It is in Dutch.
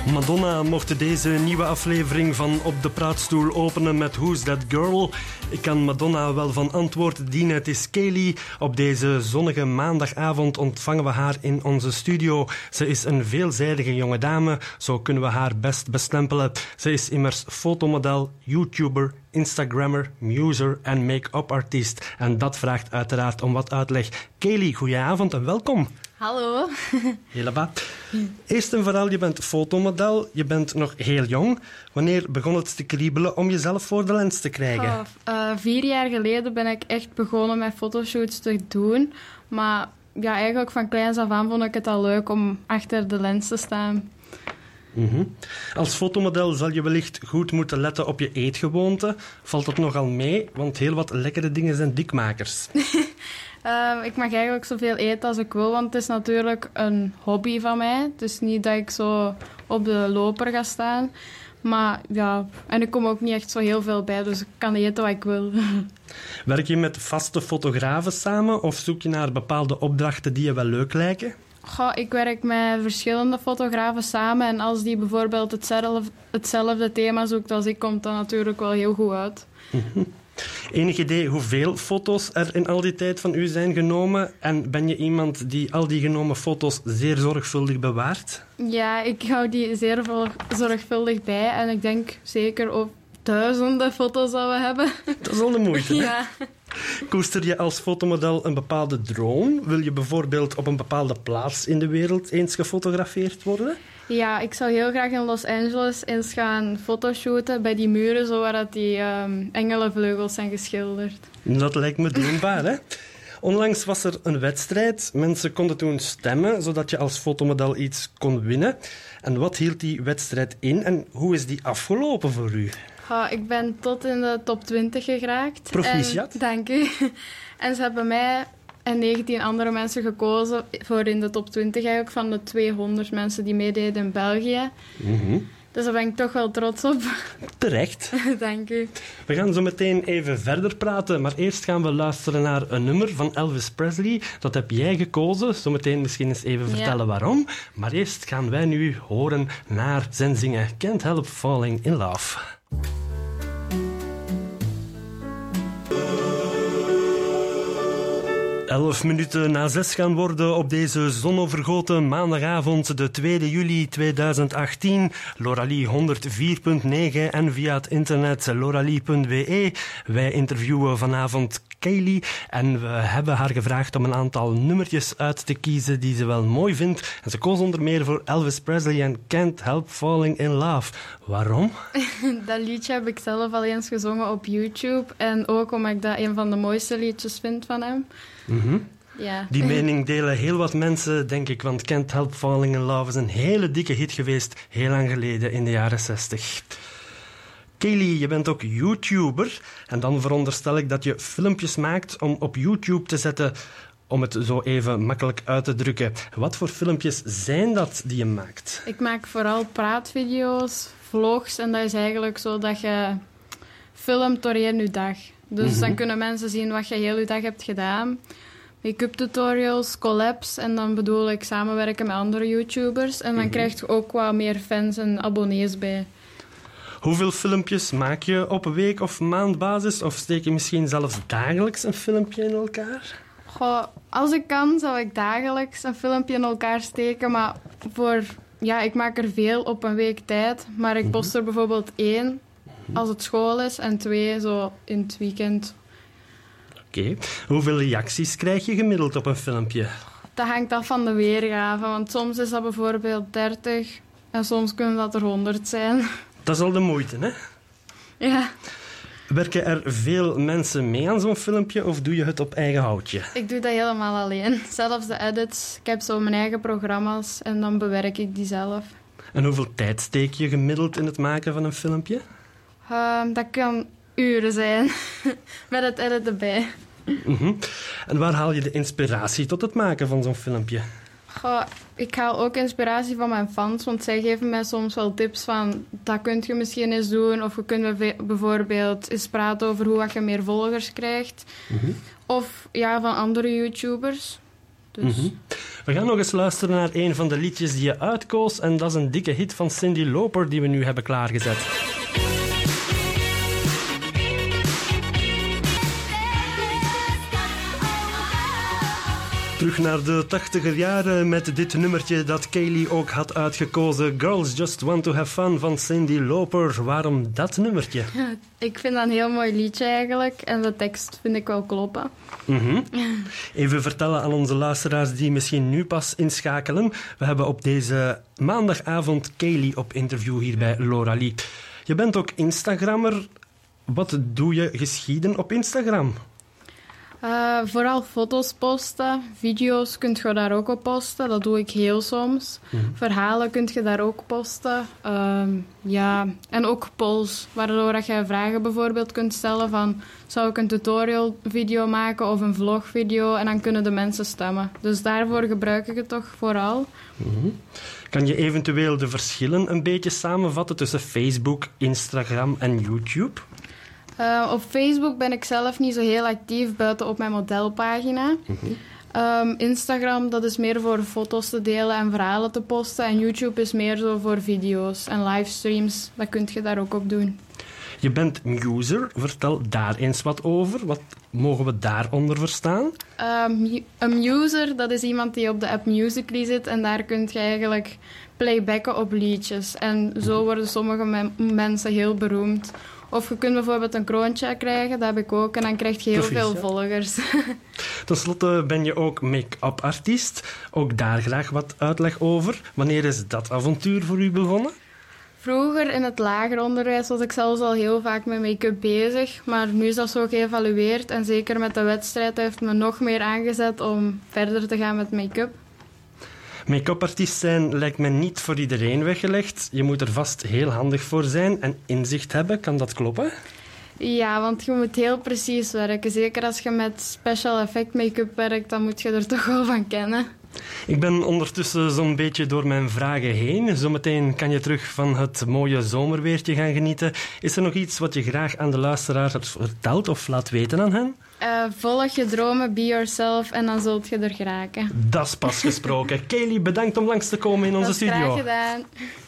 Madonna mocht deze nieuwe aflevering van Op de Praatstoel openen met Who's That Girl? Ik kan Madonna wel van antwoord dienen. Het is Kaylee. Op deze zonnige maandagavond ontvangen we haar in onze studio. Ze is een veelzijdige jonge dame, zo kunnen we haar best bestempelen. Ze is immers fotomodel, YouTuber, Instagrammer, muser en make-up artiest. En dat vraagt uiteraard om wat uitleg. Kaylee, goedenavond en welkom. Hallo. Helemaal. Eerst en vooral, je bent fotomodel. Je bent nog heel jong. Wanneer begon het te kriebelen om jezelf voor de lens te krijgen? 4 jaar geleden ben ik echt begonnen met fotoshoots te doen. Maar ja, eigenlijk van kleins af aan vond ik het al leuk om achter de lens te staan. Mm-hmm. Als fotomodel zal je wellicht goed moeten letten op je eetgewoonte. Valt dat nogal mee? Want heel wat lekkere dingen zijn dikmakers. Ik mag eigenlijk zoveel eten als ik wil, want het is natuurlijk een hobby van mij. Het is niet dat ik zo op de loper ga staan. Maar ja, en ik kom ook niet echt zo heel veel bij, dus ik kan eten wat ik wil. Werk je met vaste fotografen samen of zoek je naar bepaalde opdrachten die je wel leuk lijken? Ik werk met verschillende fotografen samen en als die bijvoorbeeld hetzelfde thema zoekt als ik, komt dat natuurlijk wel heel goed uit. Mm-hmm. Enig idee hoeveel foto's er in al die tijd van u zijn genomen? En ben je iemand die al die genomen foto's zeer zorgvuldig bewaart? Ja, ik hou die zeer zorgvuldig bij. En ik denk zeker op duizenden foto's dat we hebben. Dat is al de moeite, hè? Ja. Koester je als fotomodel een bepaalde droom? Wil je bijvoorbeeld op een bepaalde plaats in de wereld eens gefotografeerd worden? Ja, ik zou heel graag in Los Angeles eens gaan fotoshooten bij die muren, zo waar dat die engelenvleugels zijn geschilderd. Dat lijkt me doenbaar, hè? Onlangs was er een wedstrijd. Mensen konden toen stemmen, zodat je als fotomodel iets kon winnen. En wat hield die wedstrijd in en hoe is die afgelopen voor u? Ik ben tot in de top 20 geraakt. Proficiat. Dank u. En ze hebben mij en 19 andere mensen gekozen voor in de top 20 eigenlijk van de 200 mensen die meededen in België. Mm-hmm. Dus daar ben ik toch wel trots op. Terecht. Dank u. We gaan zo meteen even verder praten, maar eerst gaan we luisteren naar een nummer van Elvis Presley. Dat heb jij gekozen. Zometeen misschien eens even vertellen waarom. Maar eerst gaan wij nu horen naar zijn zingen Can't Help Falling in Love. 11 minuten na 6 gaan worden op deze zonovergoten maandagavond, de 2 juli 2018. Loralie 104.9 en via het internet loralie.be. Wij interviewen vanavond Kaylee en we hebben haar gevraagd om een aantal nummertjes uit te kiezen die ze wel mooi vindt. En ze koos onder meer voor Elvis Presley en Can't Help Falling in Love. Waarom? Dat liedje heb ik zelf al eens gezongen op YouTube en ook omdat ik dat een van de mooiste liedjes vind van hem. Mm-hmm. Ja. Die mening delen heel wat mensen, denk ik, want Can't Help Falling in Love is een hele dikke hit geweest, heel lang geleden in de jaren 60. Kaylee, je bent ook YouTuber en dan veronderstel ik dat je filmpjes maakt om op YouTube te zetten, om het zo even makkelijk uit te drukken. Wat voor filmpjes zijn dat die je maakt? Ik maak vooral praatvideo's, vlogs en dat is eigenlijk zo dat je filmt doorheen je dag. Dus dan kunnen mensen zien wat je heel je dag hebt gedaan. Make-up tutorials, collabs en dan bedoel ik samenwerken met andere YouTubers. En dan krijg je ook wat meer fans en abonnees bij. Hoeveel filmpjes maak je op week- of maandbasis? Of steek je misschien zelfs dagelijks een filmpje in elkaar? Als ik kan, zou ik dagelijks een filmpje in elkaar steken. Maar ik maak er veel op een week tijd. Maar ik post er bijvoorbeeld 1 als het school is en 2 zo in het weekend. Oké. Hoeveel reacties krijg je gemiddeld op een filmpje? Dat hangt af van de weergave. Want soms is dat bijvoorbeeld 30 en soms kunnen dat er 100 zijn. Dat is al de moeite, hè? Ja. Werken er veel mensen mee aan zo'n filmpje of doe je het op eigen houtje? Ik doe dat helemaal alleen. Zelfs de edits. Ik heb zo mijn eigen programma's en dan bewerk ik die zelf. En hoeveel tijd steek je gemiddeld in het maken van een filmpje? Dat kan uren zijn. Met het editen erbij. Mm-hmm. En waar haal je de inspiratie tot het maken van zo'n filmpje? Ik haal ook inspiratie van mijn fans, want zij geven mij soms wel tips van dat kun je misschien eens doen, of we kunnen bijvoorbeeld eens praten over hoe je meer volgers krijgt. Mm-hmm. Of ja, van andere YouTubers. Dus. We gaan nog eens luisteren naar een van de liedjes die je uitkoos. En dat is een dikke hit van Cyndi Lauper die we nu hebben klaargezet. Terug naar de 80er jaren met dit nummertje dat Kaylee ook had uitgekozen. Girls Just Want To Have Fun van Cyndi Lauper. Waarom dat nummertje? Ik vind dat een heel mooi liedje eigenlijk. En de tekst vind ik wel kloppen. Even vertellen aan onze luisteraars die misschien nu pas inschakelen. We hebben op deze maandagavond Kaylee op interview hier bij Laura Lee. Je bent ook Instagrammer. Wat doe je geschieden op Instagram? Vooral foto's posten. Video's kun je daar ook op posten. Dat doe ik heel soms. Verhalen kun je daar ook posten. En ook polls, waardoor dat je vragen bijvoorbeeld kunt stellen van zou ik een tutorial video maken of een vlogvideo en dan kunnen de mensen stemmen. Dus daarvoor gebruik ik het toch vooral. Kan je eventueel de verschillen een beetje samenvatten tussen Facebook, Instagram en YouTube? Op Facebook ben ik zelf niet zo heel actief buiten op mijn modelpagina. Instagram, dat is meer voor foto's te delen en verhalen te posten. En YouTube is meer zo voor video's en livestreams. Dat kun je daar ook op doen. Je bent muser. Vertel daar eens wat over. Wat mogen we daaronder verstaan? Een muser, dat is iemand die op de app Musical.ly zit. En daar kun je eigenlijk playbacken op liedjes. En zo worden sommige mensen heel beroemd. Of je kunt bijvoorbeeld een kroontje krijgen, dat heb ik ook. En dan krijg je heel veel volgers. Ten slotte ben je ook make-up artiest. Ook daar graag wat uitleg over. Wanneer is dat avontuur voor u begonnen? Vroeger in het lager onderwijs was ik zelfs al heel vaak met make-up bezig. Maar nu is dat zo geëvalueerd. En zeker met de wedstrijd heeft me nog meer aangezet om verder te gaan met make-up. Make-up artiest zijn lijkt me niet voor iedereen weggelegd. Je moet er vast heel handig voor zijn en inzicht hebben. Kan dat kloppen? Ja, want je moet heel precies werken. Zeker als je met special effect make-up werkt, dan moet je er toch wel van kennen. Ik ben ondertussen zo'n beetje door mijn vragen heen. Zometeen kan je terug van het mooie zomerweertje gaan genieten. Is er nog iets wat je graag aan de luisteraar vertelt of laat weten aan hen? Volg je dromen, be yourself en dan zult je er geraken. Dat is pas gesproken. Kaylee, bedankt om langs te komen in onze studio. Dat is graag gedaan.